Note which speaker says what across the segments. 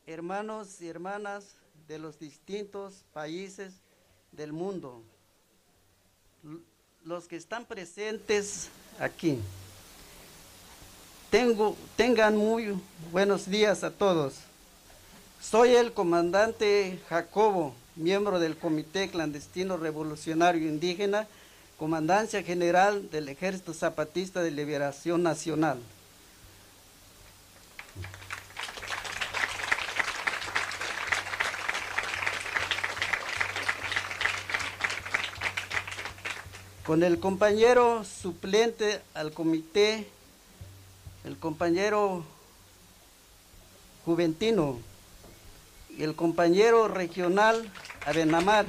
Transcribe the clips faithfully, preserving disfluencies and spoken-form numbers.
Speaker 1: hermanos y hermanas de los distintos países del mundo, los que están presentes aquí. Tengo, tengan muy buenos días a todos. Soy el comandante Jacobo, miembro del Comité Clandestino Revolucionario Indígena, Comandancia General del Ejército Zapatista de Liberación Nacional. Con el compañero suplente al comité, el compañero Juventino y el compañero regional Abenamar.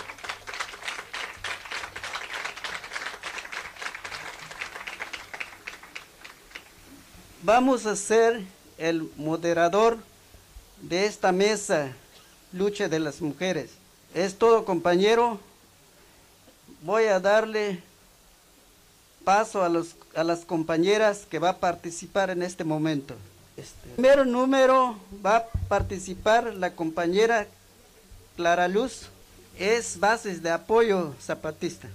Speaker 1: Vamos a ser el moderador de esta mesa, lucha de las mujeres. Es todo, compañero. Voy a darle paso a, los, a las compañeras que va a participar en este momento. Este, primer número va a participar la compañera Clara Luz, es Bases de Apoyo Zapatista.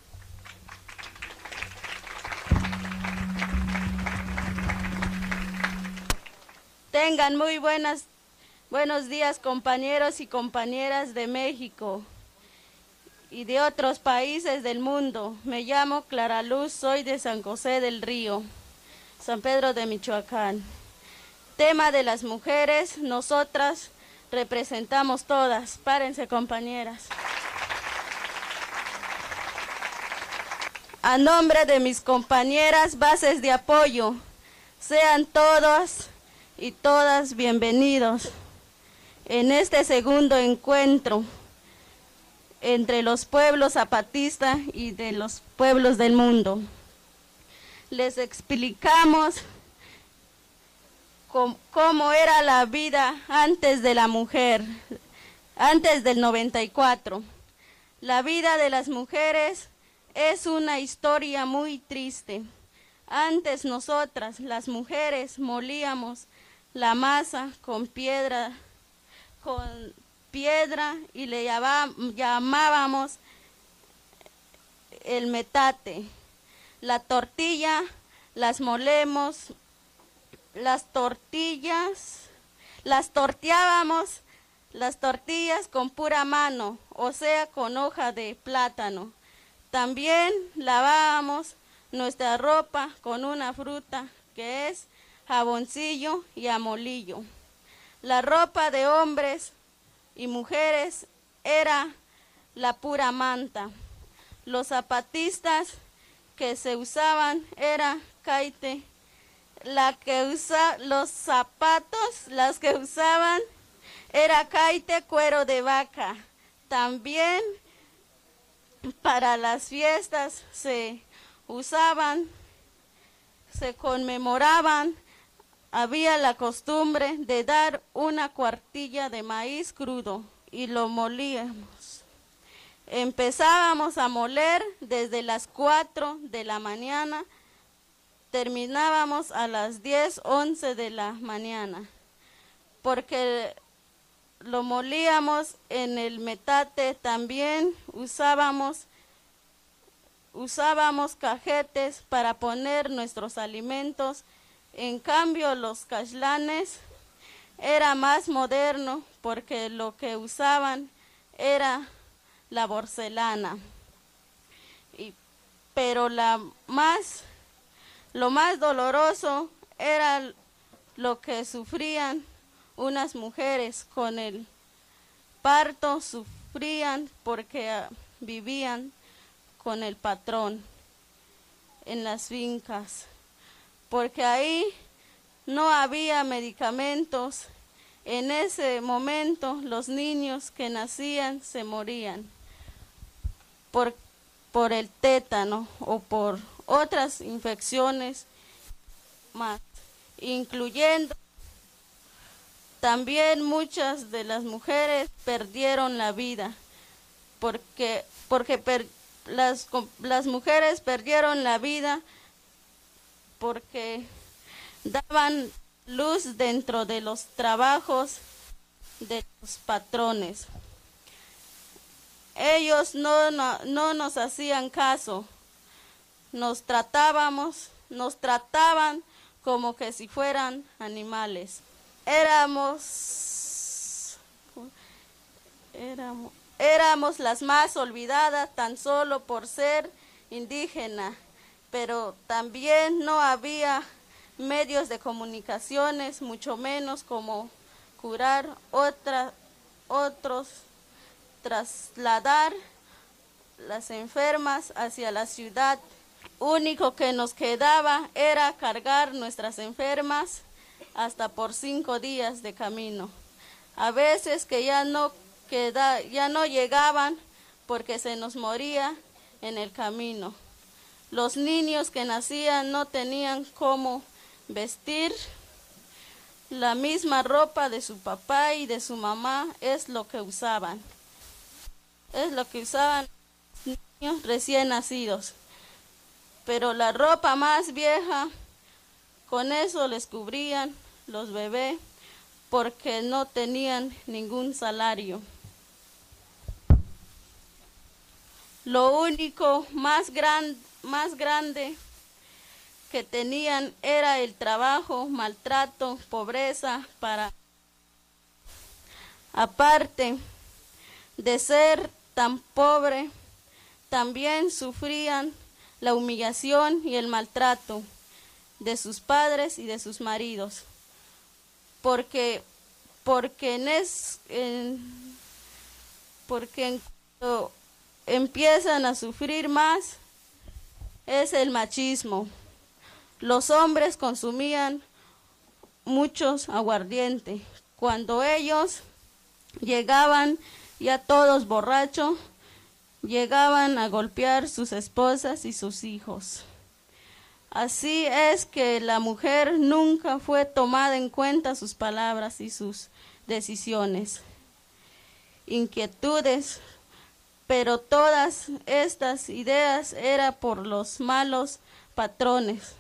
Speaker 2: Tengan muy buenas, buenos días, compañeros y compañeras de México y de otros países del mundo. Me llamo Clara Luz, soy de San José del Río, San Pedro de Michoacán. Tema de las mujeres, nosotras representamos todas. Párense, compañeras. A nombre de mis compañeras Bases de Apoyo, sean todos y todas bienvenidos en este segundo encuentro entre los pueblos zapatistas y de los pueblos del mundo. Les explicamos cómo, cómo era la vida antes de la mujer, antes del noventa y cuatro. La vida de las mujeres es una historia muy triste. Antes nosotras, las mujeres, molíamos la masa con piedra, con piedra y le llamábamos el metate. La tortilla las molemos, las tortillas, las torteábamos, las tortillas con pura mano, o sea, con hoja de plátano. También lavábamos nuestra ropa con una fruta que es jaboncillo y amolillo. La ropa de hombres y mujeres era la pura manta. Los zapatistas que se usaban era caite. La que usa, los zapatos, las que usaban era caite, cuero de vaca. También para las fiestas se usaban, se conmemoraban. Había la costumbre de dar una cuartilla de maíz crudo y lo molíamos. Empezábamos a moler desde las cuatro de la mañana, terminábamos a las diez, once de la mañana, porque lo molíamos en el metate. También usábamos, usábamos cajetes para poner nuestros alimentos. En cambio, los caxlanes era más moderno porque lo que usaban era la porcelana. Y, pero la más, lo más doloroso era lo que sufrían unas mujeres con el parto, sufrían porque uh, vivían con el patrón en las fincas, porque ahí no había medicamentos. En ese momento los niños que nacían se morían por, por el tétano o por otras infecciones más, incluyendo también muchas de las mujeres perdieron la vida, porque, porque per, las, las mujeres perdieron la vida porque daban luz dentro de los trabajos de los patrones. Ellos no, no, no nos hacían caso, nos tratábamos, nos trataban como que si fueran animales. Éramos, éramos, éramos las más olvidadas tan solo por ser indígena, pero también no había medios de comunicaciones, mucho menos como curar otra, otros, trasladar las enfermas hacia la ciudad. Único que nos quedaba era cargar nuestras enfermas hasta por cinco días de camino. A veces que ya no queda, ya no llegaban porque se nos moría en el camino. Los niños que nacían no tenían cómo vestir. La misma ropa de su papá y de su mamá es lo que usaban. Es lo que usaban los niños recién nacidos. Pero la ropa más vieja, con eso les cubrían los bebés porque no tenían ningún salario. Lo único más, gran, más grande que tenían era el trabajo, maltrato, pobreza. Para aparte de ser tan pobre, también sufrían la humillación y el maltrato de sus padres y de sus maridos, porque porque en es en, porque en, cuando empiezan a sufrir más es el machismo. Los hombres consumían muchos aguardiente. Cuando ellos llegaban ya todos borrachos, llegaban a golpear sus esposas y sus hijos. Así es que la mujer nunca fue tomada en cuenta sus palabras y sus decisiones, inquietudes, pero todas estas ideas eran por los malos patrones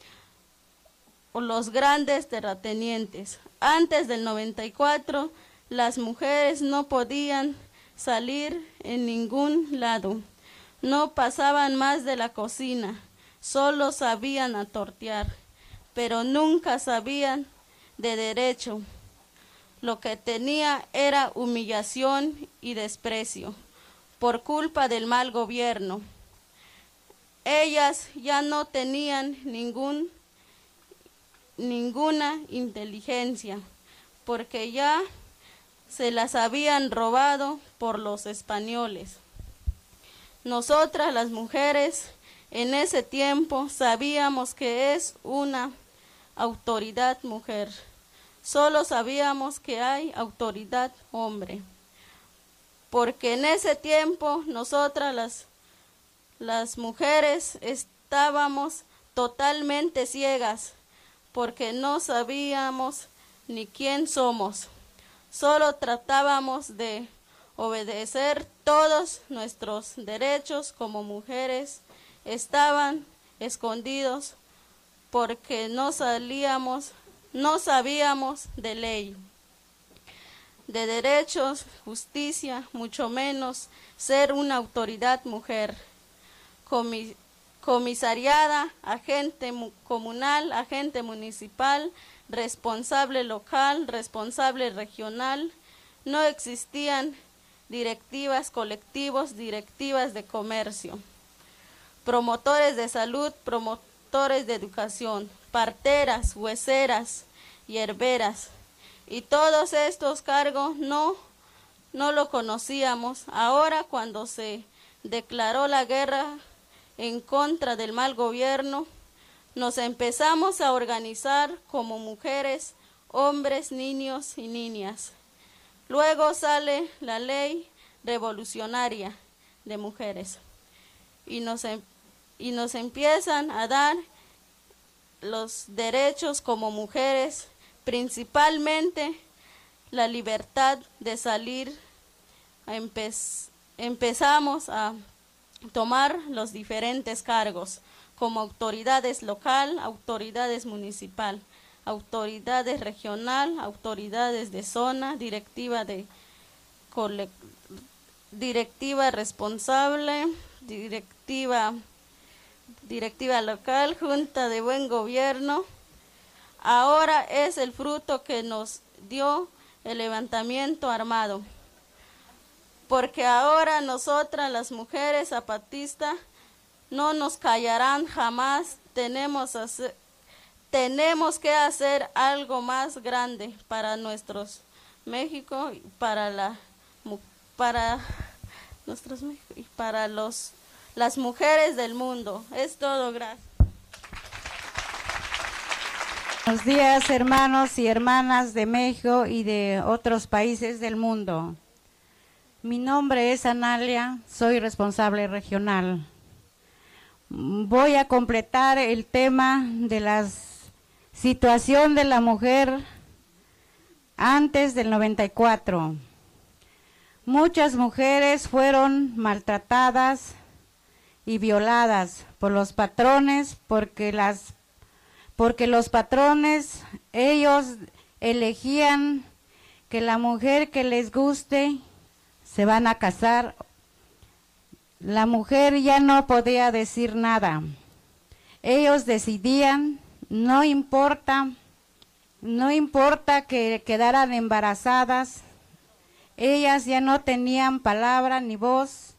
Speaker 2: o los grandes terratenientes. Antes del noventa y cuatro, las mujeres no podían salir en ningún lado, no pasaban más de la cocina, solo sabían atortear, pero nunca sabían de derecho. Lo que tenía era humillación y desprecio por culpa del mal gobierno. Ellas ya no tenían ningún, ninguna inteligencia, porque ya se las habían robado por los españoles. Nosotras las mujeres en ese tiempo sabíamos que es una autoridad mujer, solo sabíamos que hay autoridad hombre, porque en ese tiempo nosotras las, las mujeres estábamos totalmente ciegas, porque no sabíamos ni quién somos. Solo tratábamos de obedecer todos nuestros derechos como mujeres. Estaban escondidos porque no salíamos, no sabíamos de ley, de derechos, justicia, mucho menos ser una autoridad mujer. Comis comisariada, agente comunal, agente municipal, responsable local, responsable regional. No existían directivas, colectivos, directivas de comercio, promotores de salud, promotores de educación, parteras, hueseras, hierberas. Y todos estos cargos no, no lo conocíamos. Ahora, cuando se declaró la guerra en contra del mal gobierno, nos empezamos a organizar como mujeres, hombres, niños y niñas. Luego sale la ley revolucionaria de mujeres y nos, y nos empiezan a dar los derechos como mujeres, principalmente la libertad de salir. Empe empezamos a tomar los diferentes cargos como autoridades local, autoridades municipal, autoridades regional, autoridades de zona, directiva de directiva responsable, directiva, directiva local, junta de buen gobierno. Ahora es el fruto que nos dio el levantamiento armado, porque ahora nosotras las mujeres zapatistas no nos callarán jamás. Tenemos, hacer, tenemos que hacer algo más grande para nuestros México, para la para nuestros México y para los las mujeres del mundo. Es todo, gracias.
Speaker 3: Buenos días, hermanos y hermanas de México y de otros países del mundo. Mi nombre es Analia, soy responsable regional. Voy a completar el tema de la situación de la mujer antes del noventa y cuatro. Muchas mujeres fueron maltratadas y violadas por los patrones, porque las porque los patrones, ellos elegían que la mujer que les guste se van a casar. La mujer ya no podía decir nada. Ellos decidían, no importa, no importa que quedaran embarazadas, ellas ya no tenían palabra ni voz,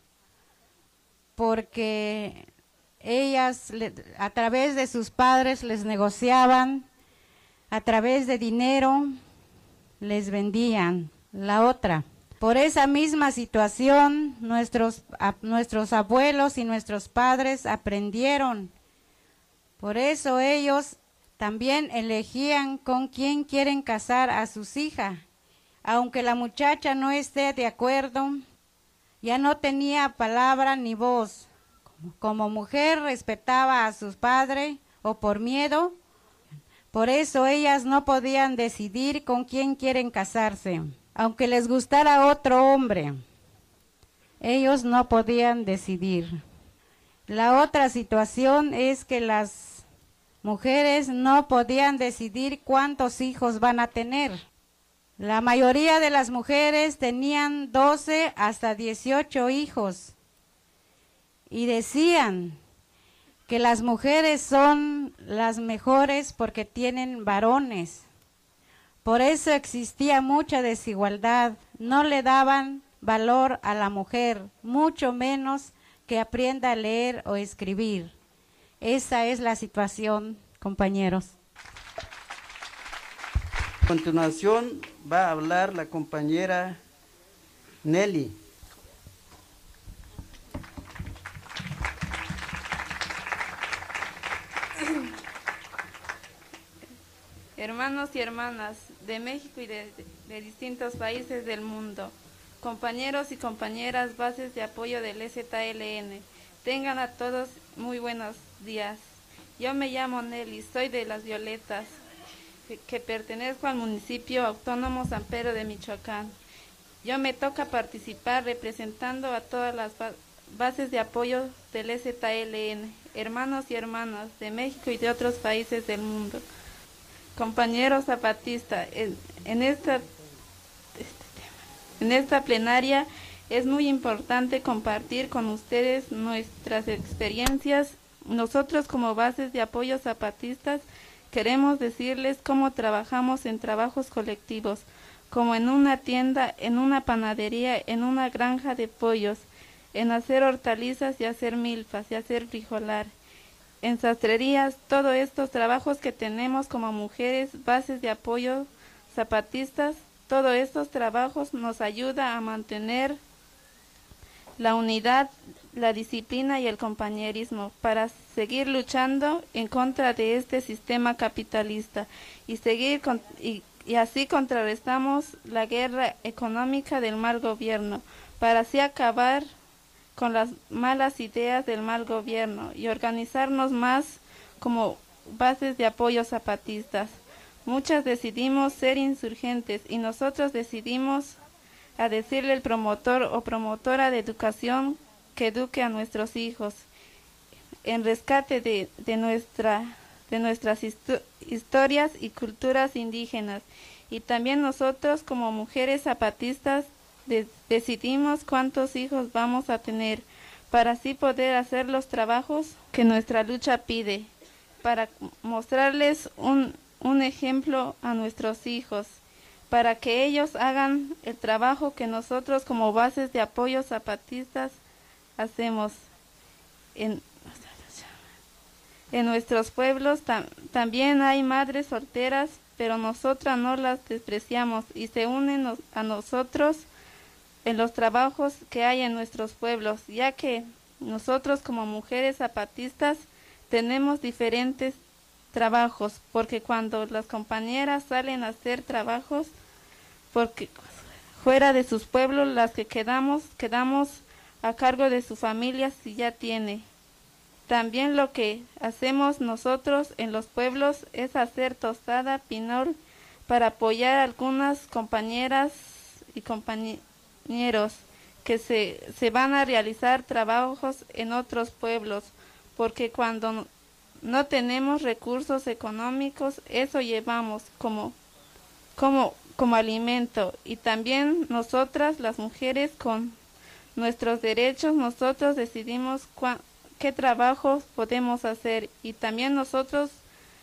Speaker 3: porque ellas a través de sus padres les negociaban, a través de dinero les vendían la otra. Por esa misma situación, nuestros, a, nuestros abuelos y nuestros padres aprendieron. Por eso ellos también elegían con quién quieren casar a sus hijas. Aunque la muchacha no esté de acuerdo, ya no tenía palabra ni voz. Como mujer respetaba a sus padres o por miedo, por eso ellas no podían decidir con quién quieren casarse. Aunque les gustara otro hombre, ellos no podían decidir. La otra situación es que las mujeres no podían decidir cuántos hijos van a tener. La mayoría de las mujeres tenían doce hasta dieciocho hijos y decían que las mujeres son las mejores porque tienen varones. Por eso existía mucha desigualdad, no le daban valor a la mujer, mucho menos que aprenda a leer o escribir. Esa es la situación, compañeros.
Speaker 1: A continuación va a hablar la compañera Nelly.
Speaker 4: Hermanos y hermanas de México y de, de distintos países del mundo, compañeros y compañeras bases de apoyo del E Z L N, tengan a todos muy buenos días. Yo me llamo Nelly, soy de Las Violetas, que, que pertenezco al municipio autónomo San Pedro de Michoacán. Yo me toca participar representando a todas las ba bases de apoyo del E Z L N, hermanos y hermanas de México y de otros países del mundo. Compañeros zapatistas, en, en, esta, este tema, en esta plenaria es muy importante compartir con ustedes nuestras experiencias. Nosotros como bases de apoyo zapatistas queremos decirles cómo trabajamos en trabajos colectivos, como en una tienda, en una panadería, en una granja de pollos, en hacer hortalizas y hacer milpas y hacer frijolar. En sastrerías, todos estos trabajos que tenemos como mujeres, bases de apoyo zapatistas, todos estos trabajos nos ayuda a mantener la unidad, la disciplina y el compañerismo para seguir luchando en contra de este sistema capitalista y seguir con, y, y así contrarrestamos la guerra económica del mal gobierno para así acabar con las malas ideas del mal gobierno y organizarnos más como bases de apoyo zapatistas. Muchas decidimos ser insurgentes y nosotros decidimos a decirle al promotor o promotora de educación que eduque a nuestros hijos en rescate de, de, nuestra, de nuestras historias y culturas indígenas. Y también nosotros como mujeres zapatistas de decidimos cuántos hijos vamos a tener para así poder hacer los trabajos que nuestra lucha pide, para mostrarles un, un ejemplo a nuestros hijos, para que ellos hagan el trabajo que nosotros como bases de apoyo zapatistas hacemos. En, en nuestros pueblos tam, también hay madres solteras, pero nosotras no las despreciamos y se unen nos, a nosotros en los trabajos que hay en nuestros pueblos, ya que nosotros como mujeres zapatistas tenemos diferentes trabajos, porque cuando las compañeras salen a hacer trabajos, porque fuera de sus pueblos, las que quedamos, quedamos a cargo de su familia si ya tiene. También lo que hacemos nosotros en los pueblos es hacer tostada, pinol, para apoyar a algunas compañeras y compañeros que se, se van a realizar trabajos en otros pueblos, porque cuando no tenemos recursos económicos, eso llevamos como, como, como alimento. Y también nosotras, las mujeres, con nuestros derechos, nosotros decidimos cuándo qué trabajos podemos hacer y también nosotros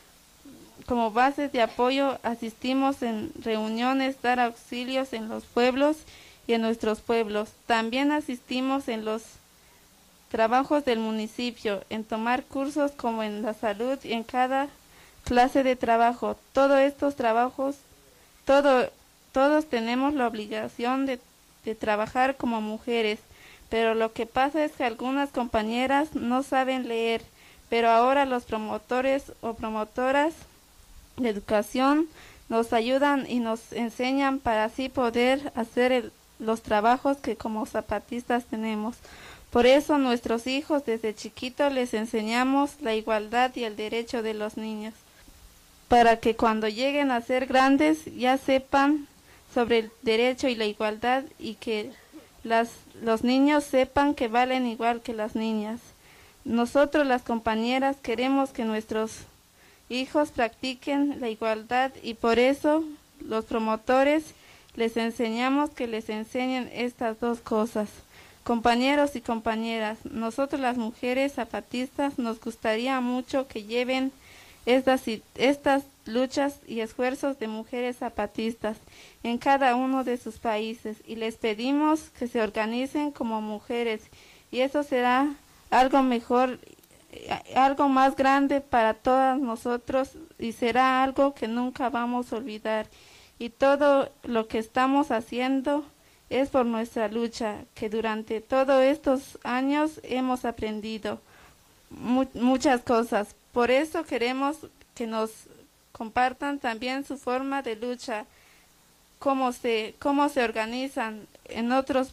Speaker 4: como bases de apoyo asistimos en reuniones, dar auxilios en los pueblos y en nuestros pueblos. También asistimos en los trabajos del municipio, en tomar cursos como en la salud y en cada clase de trabajo. Todos estos trabajos, todo, todos tenemos la obligación de, de trabajar como mujeres. Pero lo que pasa es que algunas compañeras no saben leer, pero ahora los promotores o promotoras de educación nos ayudan y nos enseñan para así poder hacer el, los trabajos que como zapatistas tenemos. Por eso nuestros hijos desde chiquitos les enseñamos la igualdad y el derecho de los niños, para que cuando lleguen a ser grandes ya sepan sobre el derecho y la igualdad y que Las, los niños sepan que valen igual que las niñas. Nosotros las compañeras queremos que nuestros hijos practiquen la igualdad y por eso los promotores les enseñamos que les enseñen estas dos cosas. Compañeros y compañeras, nosotros las mujeres zapatistas nos gustaría mucho que lleven estas, estas luchas y esfuerzos de mujeres zapatistas en cada uno de sus países y les pedimos que se organicen como mujeres y eso será algo mejor, algo más grande para todas nosotros y será algo que nunca vamos a olvidar y todo lo que estamos haciendo es por nuestra lucha que durante todos estos años hemos aprendido mu muchas cosas. Por eso queremos que nos compartan también su forma de lucha, cómo se, cómo se organizan en otros,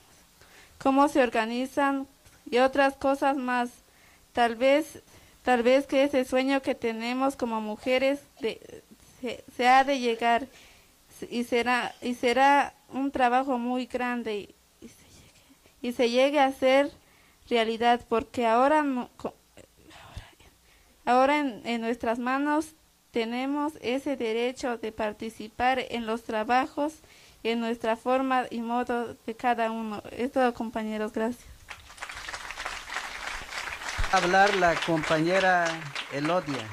Speaker 4: cómo se organizan y otras cosas más. Tal vez, tal vez que ese sueño que tenemos como mujeres de, se, se ha de llegar y será, y será un trabajo muy grande y, y, se, llegue, y se llegue a ser realidad, porque ahora no, Ahora en, en nuestras manos tenemos ese derecho de participar en los trabajos, en nuestra forma y modo de cada uno. Es todo, compañeros, gracias.
Speaker 1: Hablar la compañera Elodia.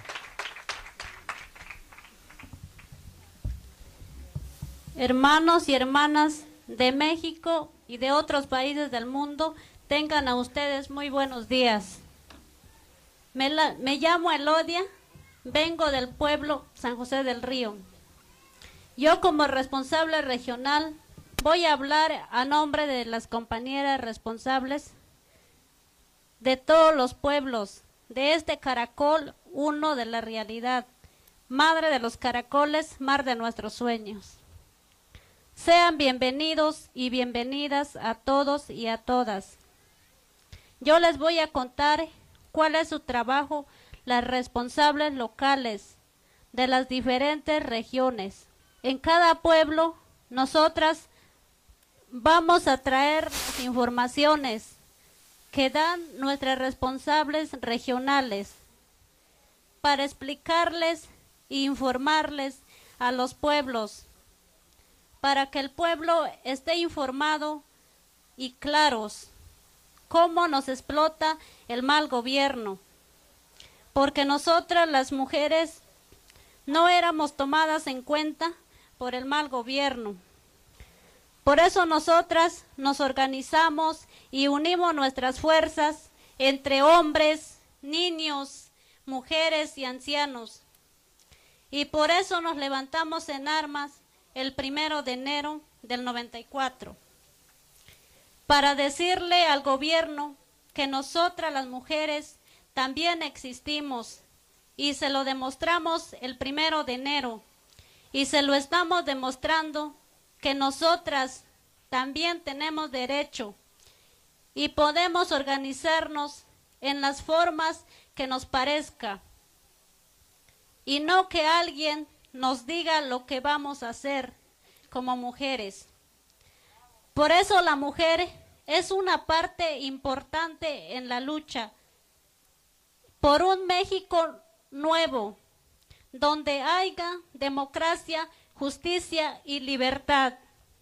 Speaker 5: Hermanos y hermanas de México y de otros países del mundo, tengan a ustedes muy buenos días. Me, la, me llamo Elodia, vengo del pueblo San José del Río. Yo como responsable regional voy a hablar a nombre de las compañeras responsables de todos los pueblos, de este caracol, uno de la realidad, madre de los caracoles, mar de nuestros sueños. Sean bienvenidos y bienvenidas a todos y a todas. Yo les voy a contar cuál es su trabajo, las responsables locales de las diferentes regiones. En cada pueblo, nosotras vamos a traer las informaciones que dan nuestras responsables regionales. para explicarles e informarles a los pueblos, para que el pueblo esté informado y claros cómo nos explota el mal gobierno, porque nosotras las mujeres no éramos tomadas en cuenta por el mal gobierno. Por eso nosotras nos organizamos y unimos nuestras fuerzas entre hombres, niños, mujeres y ancianos. Y por eso nos levantamos en armas el primero de enero del noventa y cuatro, para decirle al gobierno que nosotras las mujeres también existimos, y se lo demostramos el primero de enero, y se lo estamos demostrando que nosotras también tenemos derecho y podemos organizarnos en las formas que nos parezca, y no que alguien nos diga lo que vamos a hacer como mujeres. Por eso la mujer es una parte importante en la lucha por un México nuevo, donde haya democracia, justicia y libertad.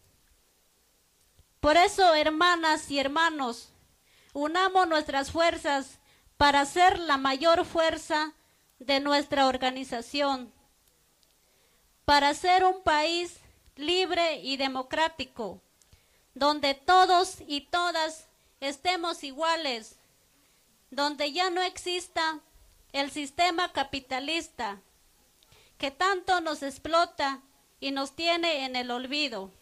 Speaker 5: Por eso, hermanas y hermanos, unamos nuestras fuerzas para ser la mayor fuerza de nuestra organización, para ser un país libre y democrático, donde todos y todas estemos iguales, donde ya no exista el sistema capitalista que tanto nos explota y nos tiene en el olvido.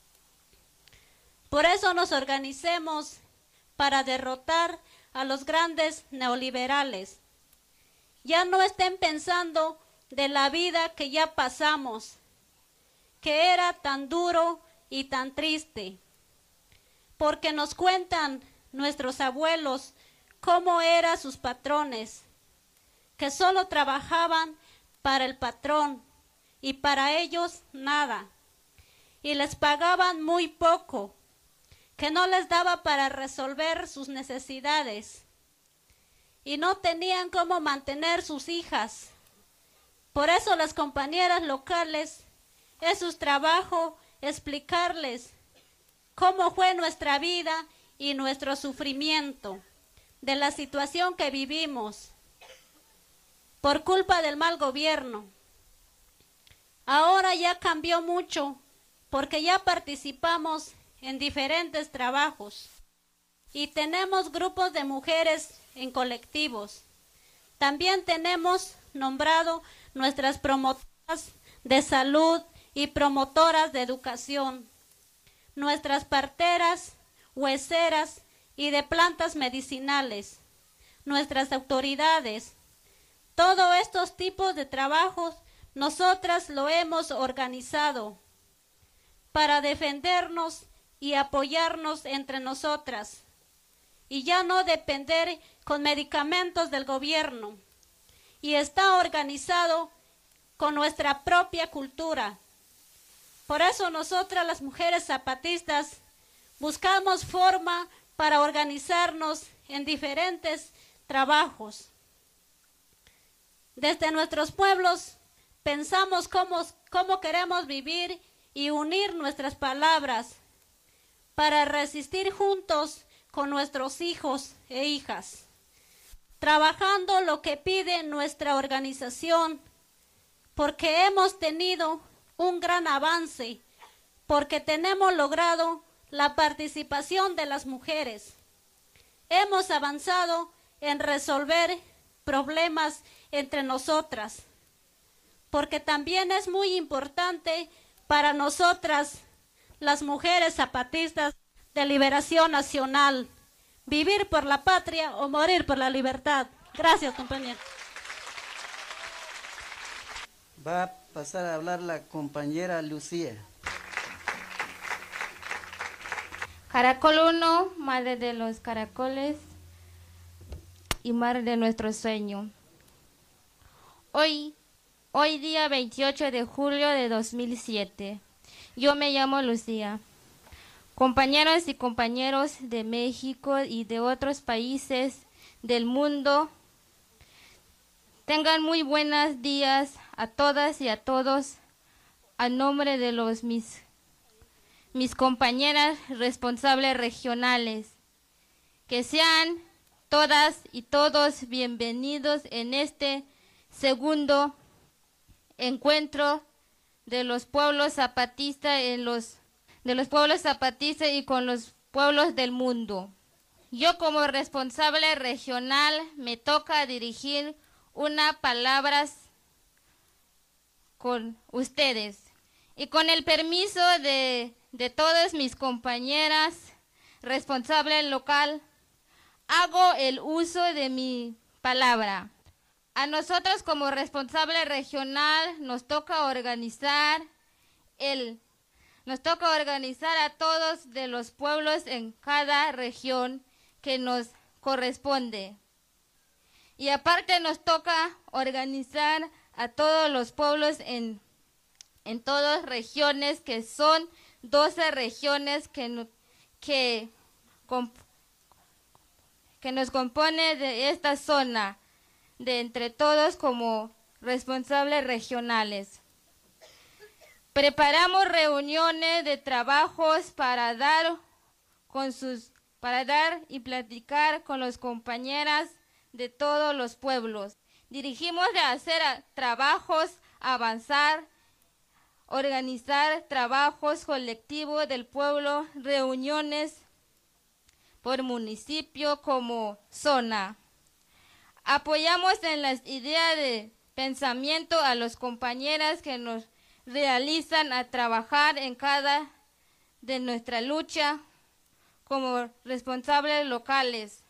Speaker 5: Por eso nos organicemos para derrotar a los grandes neoliberales. Ya no estén pensando de la vida que ya pasamos, que era tan duro y tan triste, porque nos cuentan nuestros abuelos cómo eran sus patrones, que solo trabajaban para el patrón y para ellos nada, y les pagaban muy poco, que no les daba para resolver sus necesidades, y no tenían cómo mantener sus hijas. Por eso las compañeras locales, es su trabajo explicarles cómo fue nuestra vida y nuestro sufrimiento de la situación que vivimos por culpa del mal gobierno. Ahora ya cambió mucho porque ya participamos en diferentes trabajos y tenemos grupos de mujeres en colectivos. También tenemos nombrado nuestras promotoras de salud y promotoras de educación, nuestras parteras, hueseras y de plantas medicinales, nuestras autoridades. Todos estos tipos de trabajos nosotras lo hemos organizado para defendernos y apoyarnos entre nosotras y ya no depender con medicamentos del gobierno, y está organizado con nuestra propia cultura. Por eso nosotras las mujeres zapatistas buscamos forma para organizarnos en diferentes trabajos. Desde nuestros pueblos pensamos cómo, cómo queremos vivir y unir nuestras palabras para resistir juntos con nuestros hijos e hijas, trabajando lo que pide nuestra organización, porque hemos tenido un gran avance, porque tenemos logrado la participación de las mujeres. Hemos avanzado en resolver problemas entre nosotras, porque también es muy importante para nosotras, las mujeres zapatistas de Liberación Nacional, vivir por la patria o morir por la libertad. Gracias, compañera.
Speaker 1: Va a pasar a hablar la compañera Lucía.
Speaker 6: Caracol uno, madre de los caracoles y madre de nuestro sueño. Hoy, hoy día veintiocho de julio de dos mil siete, yo me llamo Lucía. Compañeros y compañeros de México y de otros países del mundo, Tengan muy buenos días a todas y a todos, a nombre de los mis, mis compañeras responsables regionales. Que sean todas y todos bienvenidos en este segundo encuentro de los pueblos zapatistas en los de los pueblos zapatistas y con los pueblos del mundo. Yo como responsable regional me toca dirigir unas palabras con ustedes y con el permiso de, de todas mis compañeras responsables local hago el uso de mi palabra. A nosotros como responsable regional nos toca organizar el nos toca organizar a todos de los pueblos en cada región que nos corresponde. Y aparte nos toca organizar a todos los pueblos en, en todas regiones, que son doce regiones que, que, que nos compone de esta zona, de entre todos como responsables regionales. Preparamos reuniones de trabajos para dar con sus para dar y platicar con las compañeras de todos los pueblos. Dirigimos de hacer trabajos, avanzar, organizar trabajos colectivos del pueblo, reuniones por municipio como zona. Apoyamos en las ideas de pensamiento a las compañeras que nos realizan a trabajar en cada de nuestra lucha como responsables locales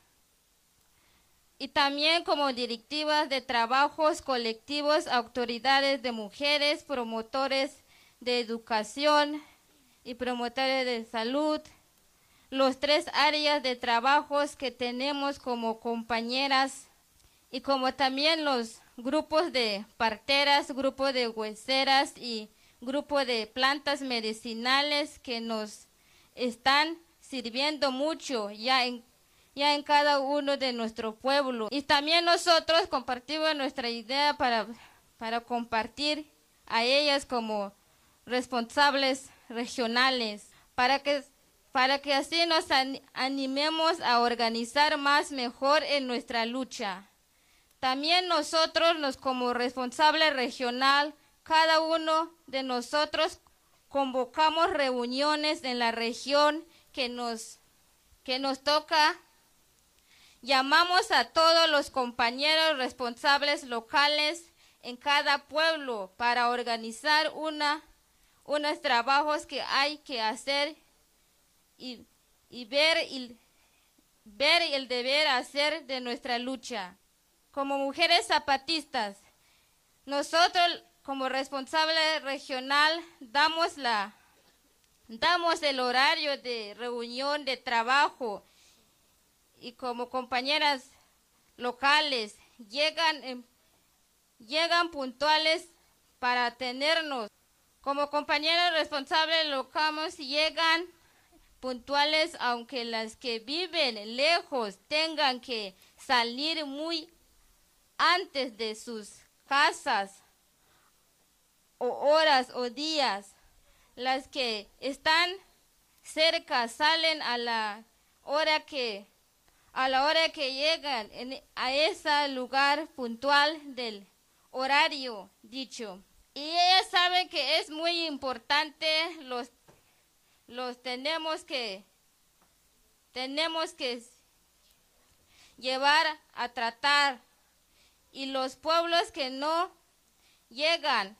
Speaker 6: y también como directivas de trabajos colectivos, autoridades de mujeres, promotores de educación y promotores de salud, los tres áreas de trabajos que tenemos como compañeras y como también los grupos de parteras, grupos de hueseras y grupo de plantas medicinales que nos están sirviendo mucho ya en, ya en cada uno de nuestro pueblo. Y también nosotros compartimos nuestra idea para, para compartir a ellas como responsables regionales, para que, para que así nos animemos a organizar más mejor en nuestra lucha. También nosotros, nos, como responsable regional, cada uno de nosotros convocamos reuniones en la región que nos, que nos toca. Llamamos a todos los compañeros responsables locales en cada pueblo para organizar una, unos trabajos que hay que hacer y, y, ver, y ver el deber hacer de nuestra lucha. Como mujeres zapatistas, nosotros como responsable regional damos, la, damos el horario de reunión de trabajo y como compañeras locales llegan, en, llegan puntuales para atendernos. Como compañeros responsables locales llegan puntuales aunque las que viven lejos tengan que salir muy antes de sus casas o horas o días. Las que están cerca salen a la hora que a la hora que llegan en, a ese lugar puntual del horario dicho. Y ellas saben que es muy importante, los los tenemos que tenemos que llevar a tratar. Y los pueblos que no llegan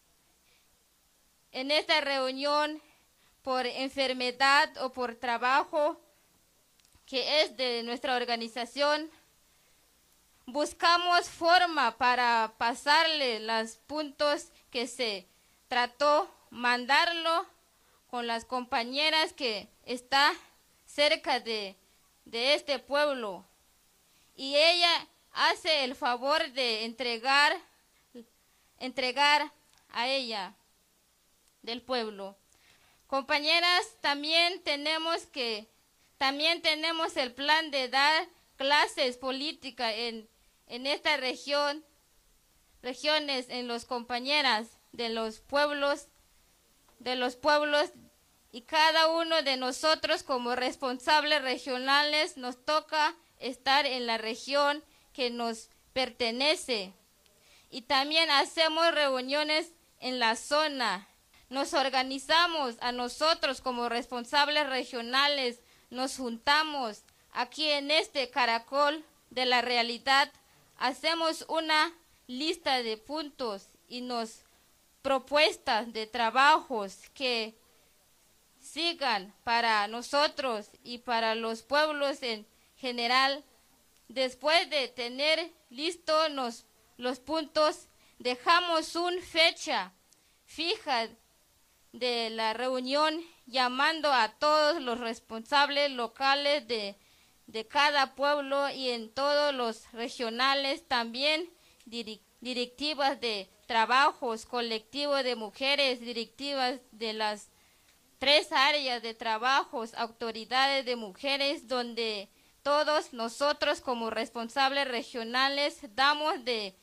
Speaker 6: en esta reunión por enfermedad o por trabajo que es de nuestra organización, buscamos forma para pasarle los puntos que se trató, mandarlo con las compañeras que está cerca de, de este pueblo. Y ella hace el favor de entregar, entregar a ella del pueblo. Compañeras, también tenemos que, también tenemos el plan de dar clases políticas en, en esta región regiones, en los compañeras de los pueblos, de los pueblos, y cada uno de nosotros como responsables regionales nos toca estar en la región que nos pertenece. Y también hacemos reuniones en la zona. Nos organizamos a nosotros como responsables regionales, nos juntamos aquí en este caracol de la realidad, hacemos una lista de puntos y nos propuestas de trabajos que sigan para nosotros y para los pueblos en general. Después de tener listos los, los puntos, dejamos una fecha fija de la reunión, llamando a todos los responsables locales de, de cada pueblo y en todos los regionales, también dir, directivas de trabajos, colectivos de mujeres, directivas de las tres áreas de trabajos, autoridades de mujeres, donde todos nosotros como responsables regionales damos de,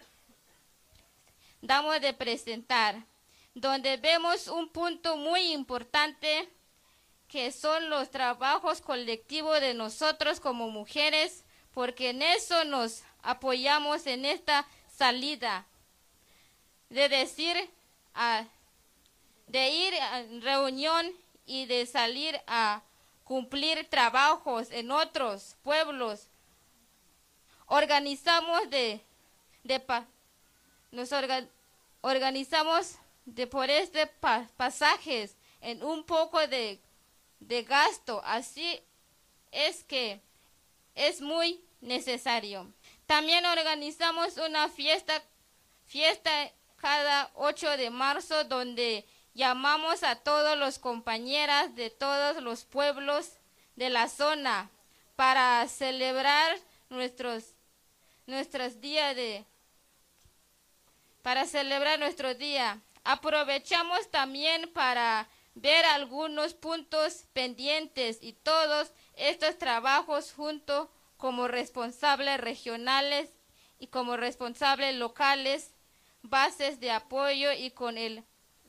Speaker 6: damos de presentar, donde vemos un punto muy importante que son los trabajos colectivos de nosotros como mujeres, porque en eso nos apoyamos en esta salida, de decir, a, de ir a reunión y de salir a cumplir trabajos en otros pueblos. Organizamos de, de nos orga, organizamos de por este pa, pasajes en un poco de, de gasto, así es que es muy necesario. También organizamos una fiesta, fiesta cada ocho de marzo, donde llamamos a todos los compañeras de todos los pueblos de la zona para celebrar nuestros, nuestros días de, para celebrar nuestro día. Aprovechamos también para ver algunos puntos pendientes y todos estos trabajos junto como responsables regionales y como responsables locales, bases de apoyo y con el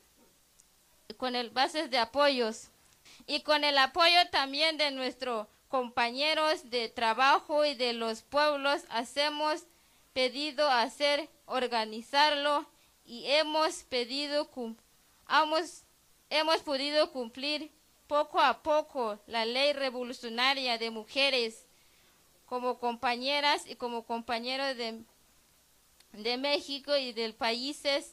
Speaker 6: con el bases de apoyos y con el apoyo también de nuestros compañeros de trabajo y de los pueblos, hacemos pedido hacer organizarlo y hemos pedido hemos, hemos podido cumplir poco a poco la ley revolucionaria de mujeres como compañeras y como compañeros de, de México y de países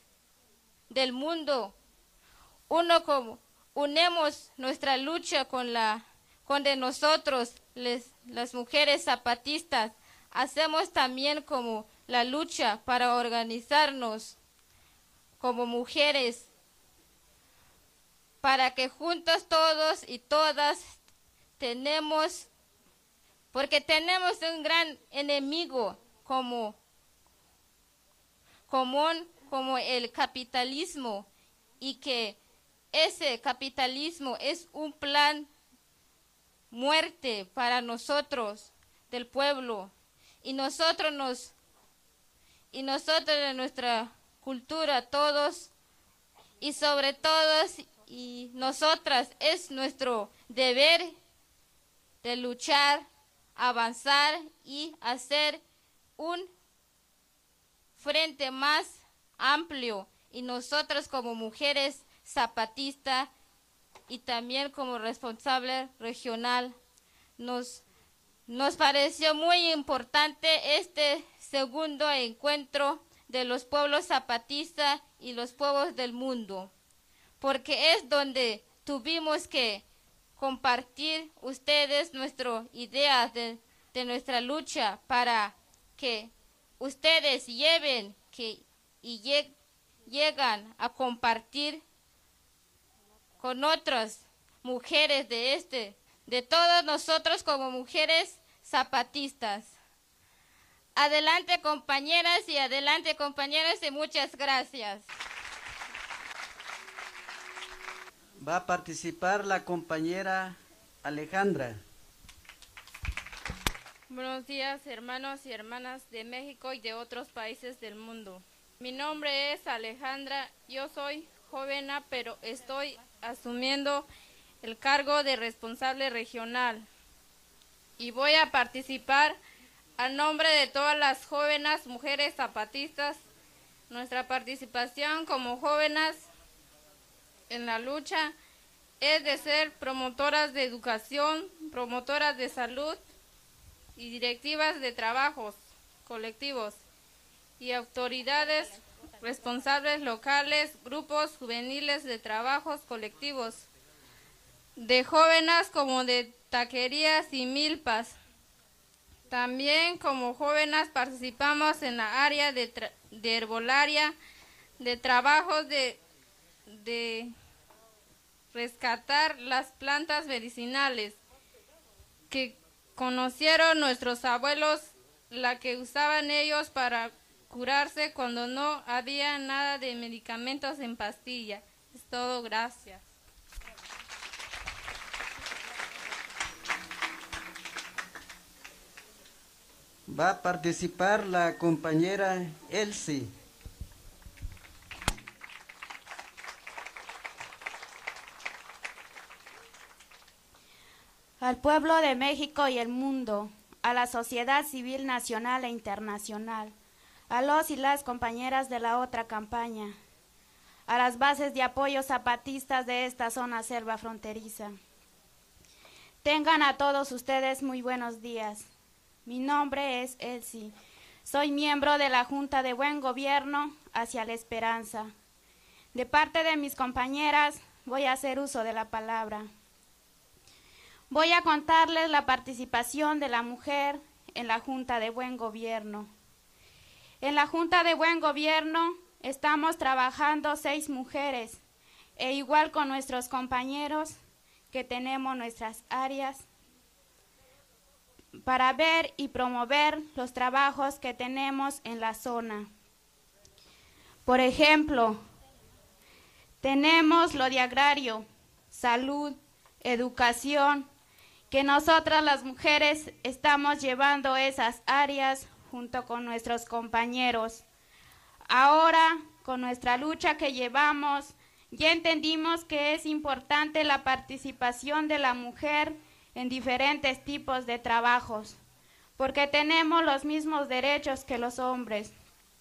Speaker 6: del mundo. Uno como unemos nuestra lucha con la con de nosotros les, las mujeres zapatistas, hacemos también como la lucha para organizarnos como mujeres, para que juntos todos y todas tenemos, porque tenemos un gran enemigo como común como el capitalismo, y que ese capitalismo es un plan muerte para nosotros del pueblo, y nosotros nos y nosotros de nuestra cultura todos y sobre todos y nosotras es nuestro deber de luchar, avanzar y hacer un frente más amplio, y nosotros como mujeres zapatistas y también como responsable regional nos, nos pareció muy importante este segundo encuentro de los pueblos zapatistas y los pueblos del mundo, porque es donde tuvimos que compartir ustedes nuestras ideas de, de nuestra lucha, para que ustedes lleven que, y lleg, llegan a compartir con otras mujeres de este, de todos nosotros como mujeres zapatistas. Adelante compañeras y adelante compañeros, y muchas gracias.
Speaker 1: Va a participar la compañera Alejandra.
Speaker 4: Buenos días, hermanos y hermanas de México y de otros países del mundo. Mi nombre es Alejandra, yo soy joven, pero estoy asumiendo el cargo de responsable regional y voy a participar a nombre de todas las jóvenes mujeres zapatistas. Nuestra participación como jóvenes en la lucha es de ser promotoras de educación, promotoras de salud y directivas de trabajos colectivos y autoridades responsables locales, grupos juveniles de trabajos colectivos, de jóvenes como de taquerías y milpas. También como jóvenes participamos en la área de, de herbolaria, de trabajos de, de rescatar las plantas medicinales que conocieron nuestros abuelos, la que usaban ellos para curarse cuando no había nada de medicamentos en pastilla. Es todo, gracias.
Speaker 1: Va a participar la compañera Elsie.
Speaker 7: Al pueblo de México y el mundo, a la sociedad civil nacional e internacional, a los y las compañeras de la otra campaña, a las bases de apoyo zapatistas de esta zona selva fronteriza. Tengan a todos ustedes muy buenos días. Mi nombre es Elsie. Soy miembro de la Junta de Buen Gobierno hacia la Esperanza. De parte de mis compañeras, voy a hacer uso de la palabra. Voy a contarles la participación de la mujer en la Junta de Buen Gobierno. En la Junta de Buen Gobierno estamos trabajando seis mujeres, e igual con nuestros compañeros que tenemos nuestras áreas, para ver y promover los trabajos que tenemos en la zona. Por ejemplo, tenemos lo de agrario, salud, educación, que nosotras las mujeres estamos llevando esas áreas junto con nuestros compañeros. Ahora, con nuestra lucha que llevamos, ya entendimos que es importante la participación de la mujer en diferentes tipos de trabajos, porque tenemos los mismos derechos que los hombres.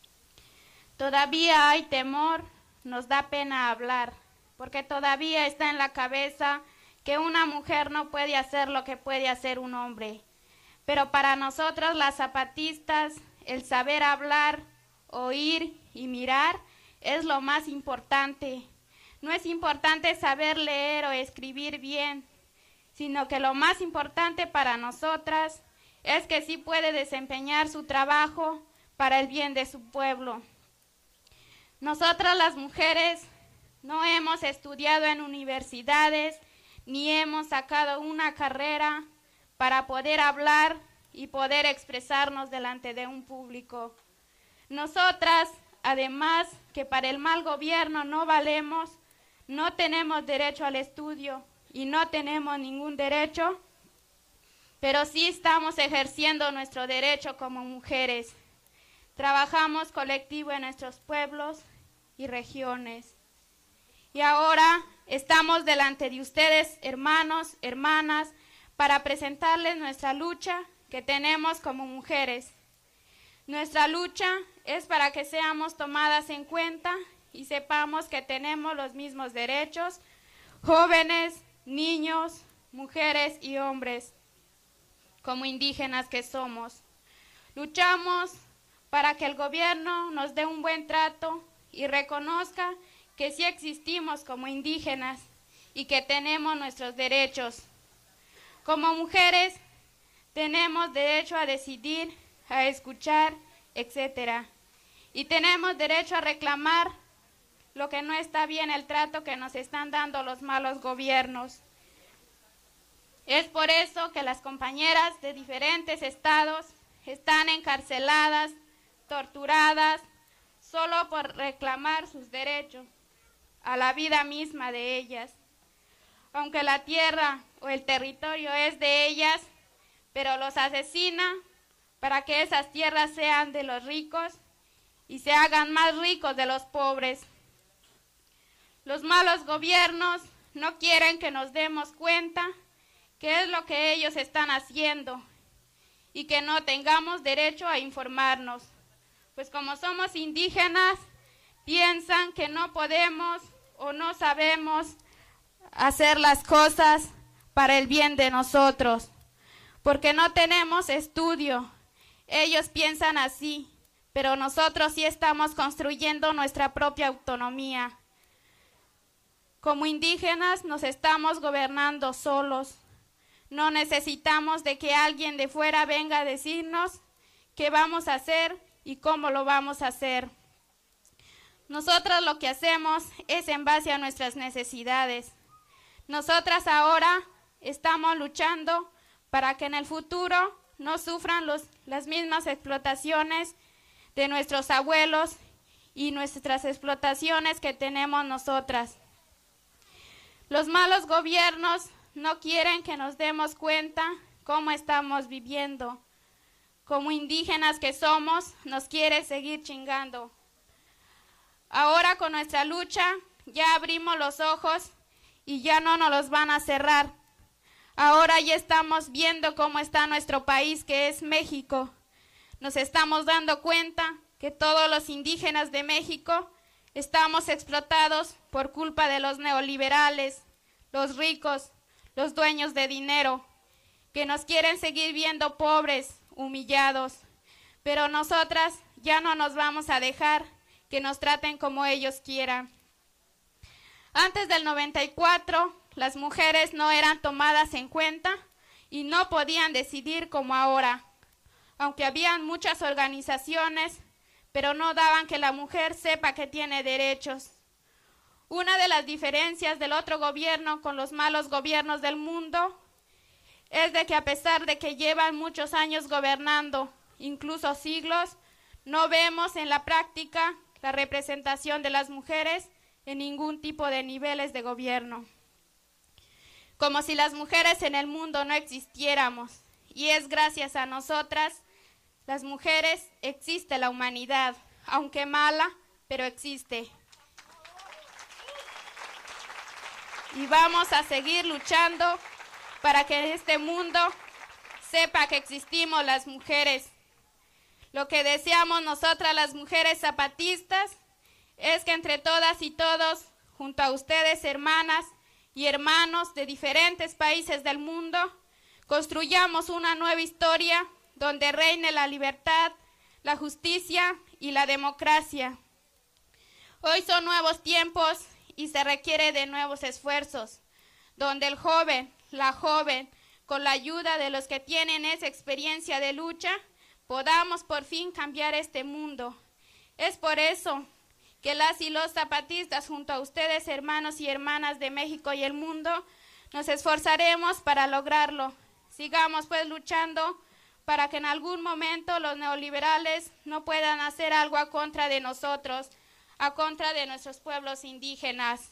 Speaker 7: Todavía hay temor, nos da pena hablar, porque todavía está en la cabeza que una mujer no puede hacer lo que puede hacer un hombre. Pero para nosotros las zapatistas, el saber hablar, oír y mirar es lo más importante. No es importante saber leer o escribir bien, sino que lo más importante para nosotras es que sí puede desempeñar su trabajo para el bien de su pueblo. Nosotras las mujeres no hemos estudiado en universidades, ni hemos sacado una carrera para poder hablar y poder expresarnos delante de un público. Nosotras, además que para el mal gobierno no valemos, no tenemos derecho al estudio y no tenemos ningún derecho, pero sí estamos ejerciendo nuestro derecho como mujeres. Trabajamos colectivo en nuestros pueblos y regiones. Y ahora estamos delante de ustedes, hermanos, hermanas, para presentarles nuestra lucha que tenemos como mujeres. Nuestra lucha es para que seamos tomadas en cuenta y sepamos que tenemos los mismos derechos, jóvenes, niños, mujeres y hombres, como indígenas que somos. Luchamos para que el gobierno nos dé un buen trato y reconozca que sí existimos como indígenas y que tenemos nuestros derechos. Como mujeres tenemos derecho a decidir, a escuchar, etcétera. Y tenemos derecho a reclamar lo que no está bien, el trato que nos están dando los malos gobiernos. Es por eso que las compañeras de diferentes estados están encarceladas, torturadas, solo por reclamar sus derechos a la vida misma de ellas. Aunque la tierra o el territorio es de ellas, pero los asesina para que esas tierras sean de los ricos y se hagan más ricos de los pobres. Los malos gobiernos no quieren que nos demos cuenta qué es lo que ellos están haciendo y que no tengamos derecho a informarnos, pues como somos indígenas, piensan que no podemos o no sabemos hacer las cosas para el bien de nosotros, porque no tenemos estudio. Ellos piensan así, pero nosotros sí estamos construyendo nuestra propia autonomía. Como indígenas nos estamos gobernando solos. No necesitamos de que alguien de fuera venga a decirnos qué vamos a hacer y cómo lo vamos a hacer. Nosotros lo que hacemos es en base a nuestras necesidades. Nosotras ahora estamos luchando para que en el futuro no sufran los, las mismas explotaciones de nuestros abuelos y nuestras explotaciones que tenemos nosotras. Los malos gobiernos no quieren que nos demos cuenta cómo estamos viviendo. Como indígenas que somos, nos quiere seguir chingando. Ahora con nuestra lucha ya abrimos los ojos y ya no nos los van a cerrar. Ahora ya estamos viendo cómo está nuestro país, que es México. Nos estamos dando cuenta que todos los indígenas de México estamos explotados por culpa de los neoliberales, los ricos, los dueños de dinero, que nos quieren seguir viendo pobres, humillados. Pero nosotras ya no nos vamos a dejar que nos traten como ellos quieran. Antes del noventa y cuatro, las mujeres no eran tomadas en cuenta y no podían decidir como ahora, aunque habían muchas organizaciones, pero no daban que la mujer sepa que tiene derechos. Una de las diferencias del otro gobierno con los malos gobiernos del mundo es de que a pesar de que llevan muchos años gobernando, incluso siglos, no vemos en la práctica la representación de las mujeres en ningún tipo de niveles de gobierno. Como si las mujeres en el mundo no existiéramos, y es gracias a nosotras, las mujeres, existe la humanidad, aunque mala, pero existe. Y vamos a seguir luchando para que este mundo sepa que existimos las mujeres. Lo que deseamos nosotras las mujeres zapatistas es que entre todas y todos, junto a ustedes hermanas y hermanos de diferentes países del mundo, construyamos una nueva historia donde reine la libertad, la justicia y la democracia. Hoy son nuevos tiempos y se requiere de nuevos esfuerzos, donde el joven, la joven, con la ayuda de los que tienen esa experiencia de lucha, podamos por fin cambiar este mundo. Es por eso que las y los zapatistas, junto a ustedes, hermanos y hermanas de México y el mundo, nos esforzaremos para lograrlo. Sigamos pues luchando para que en algún momento los neoliberales no puedan hacer algo a contra de nosotros, a contra de nuestros pueblos indígenas.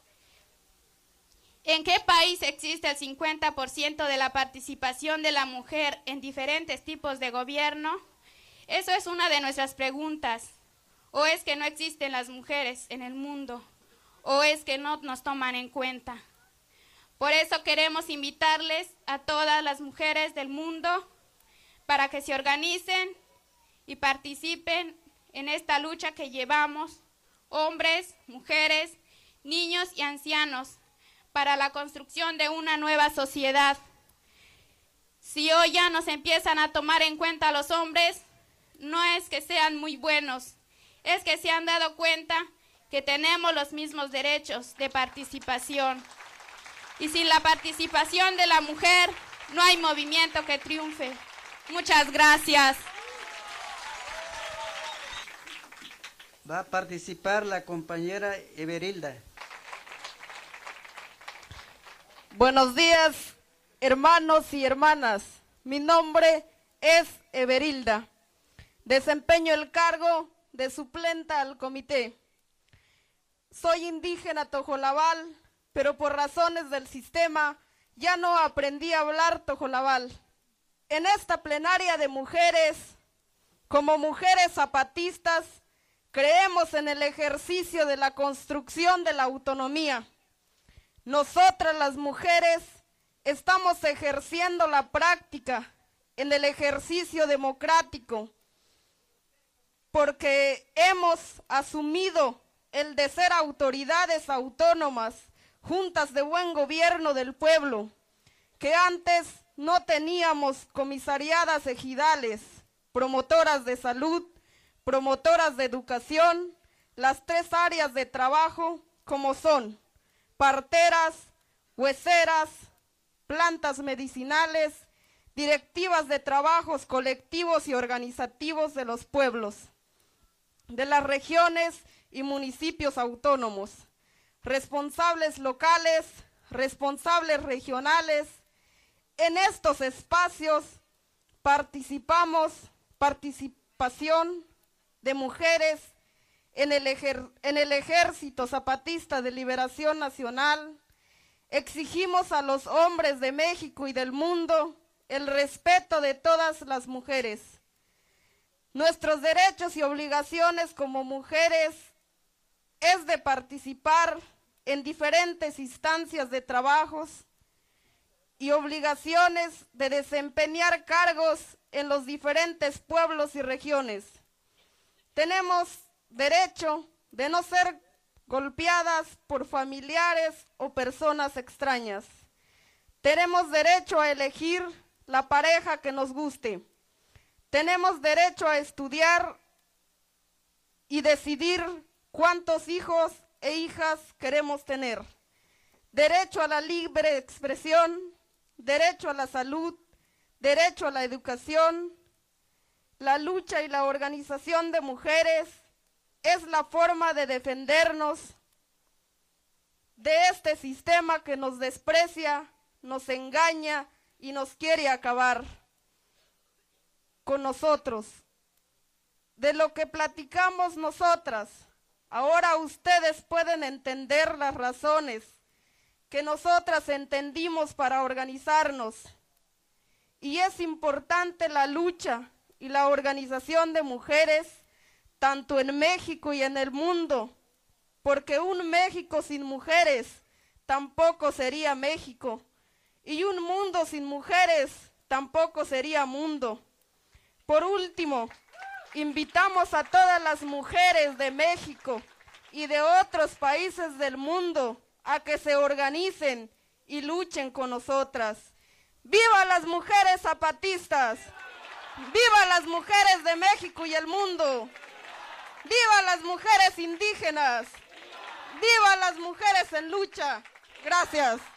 Speaker 7: ¿En qué país existe el cincuenta por ciento de la participación de la mujer en diferentes tipos de gobierno? Eso es una de nuestras preguntas. ¿O es que no existen las mujeres en el mundo? ¿O es que no nos toman en cuenta? Por eso queremos invitarles a todas las mujeres del mundo para que se organicen y participen en esta lucha que llevamos, hombres, mujeres, niños y ancianos, para la construcción de una nueva sociedad. Si hoy ya nos empiezan a tomar en cuenta los hombres, no es que sean muy buenos, es que se han dado cuenta que tenemos los mismos derechos de participación. Y sin la participación de la mujer, no hay movimiento que triunfe. Muchas gracias.
Speaker 1: Va a participar la compañera Everilda.
Speaker 8: Buenos días, hermanos y hermanas. Mi nombre es Everilda. Desempeño el cargo de suplenta al comité. Soy indígena tojolabal, pero por razones del sistema ya no aprendí a hablar tojolabal. en esta plenaria de mujeres, como mujeres zapatistas, creemos en el ejercicio de la construcción de la autonomía. Nosotras las mujeres estamos ejerciendo la práctica en el ejercicio democrático, porque hemos asumido el de ser autoridades autónomas, juntas de buen gobierno del pueblo, que antes no teníamos comisariadas ejidales, promotoras de salud, promotoras de educación, las tres áreas de trabajo como son parteras, hueseras, plantas medicinales, directivas de trabajos colectivos y organizativos de los pueblos, de las regiones y municipios autónomos, responsables locales, responsables regionales. En estos espacios participamos, participación de mujeres en el, ejer, en el Ejército Zapatista de Liberación Nacional. Exigimos a los hombres de México y del mundo el respeto de todas las mujeres. Nuestros derechos y obligaciones como mujeres es de participar en diferentes instancias de trabajos y obligaciones de desempeñar cargos en los diferentes pueblos y regiones. Tenemos derecho de no ser golpeadas por familiares o personas extrañas. Tenemos derecho a elegir la pareja que nos guste. Tenemos derecho a estudiar y decidir cuántos hijos e hijas queremos tener. Derecho a la libre expresión, derecho a la salud, derecho a la educación. La lucha y la organización de mujeres es la forma de defendernos de este sistema que nos desprecia, nos engaña y nos quiere acabar con nosotros. De lo que platicamos nosotras, ahora ustedes pueden entender las razones que nosotras entendimos para organizarnos. Y es importante la lucha y la organización de mujeres, tanto en México y en el mundo, porque un México sin mujeres tampoco sería México, y un mundo sin mujeres tampoco sería mundo. Por último, invitamos a todas las mujeres de México y de otros países del mundo a que se organicen y luchen con nosotras. ¡Viva las mujeres zapatistas! ¡Viva las mujeres de México y el mundo! ¡Viva las mujeres indígenas! ¡Viva las mujeres en lucha! Gracias.